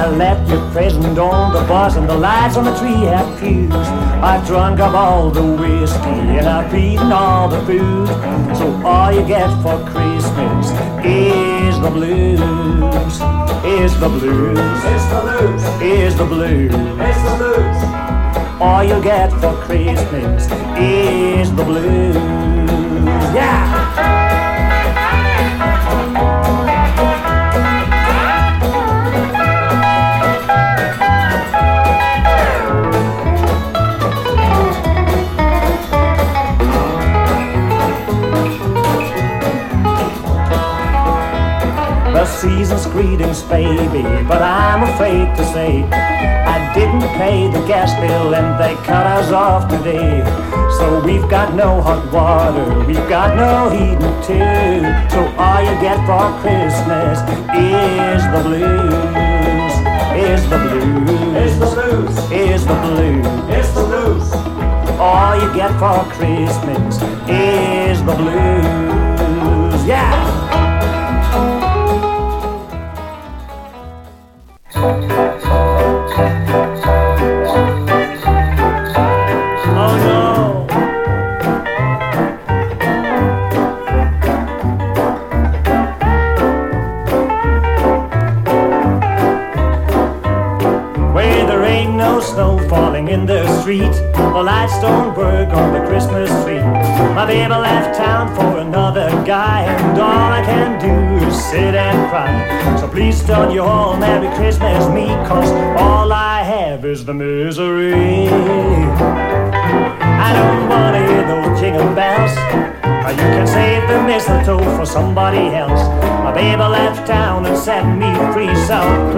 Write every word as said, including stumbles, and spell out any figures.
left your present on the bus, and the lights on the tree have fused. I've drunk up all the whiskey and I've eaten all the food. So all you get for Christmas is the blues. Is the blues. It's the blues. Is the blues. It's the blues. All you get for Christmas is the blues. Yeah! The season's greetings, baby, but I'm afraid to say I didn't pay the gas bill and they cut us off today. So we've got no hot water, we've got no heating too. So all you get for Christmas is the blues. Is the blues. It's the blues. Is the blues. It's the blues. All you get for Christmas is the blues. Yeah! Oh no! Where there ain't no snow falling in the street, the lights don't work on the Christmas tree. My baby left town for another guy, and all I can do is sit and cry. So please don't you all Merry Christmas me, 'cause all I have is the misery. I don't wanna hear those jingle bells. You can save the mistletoe for somebody else. My baby left town and set me free, so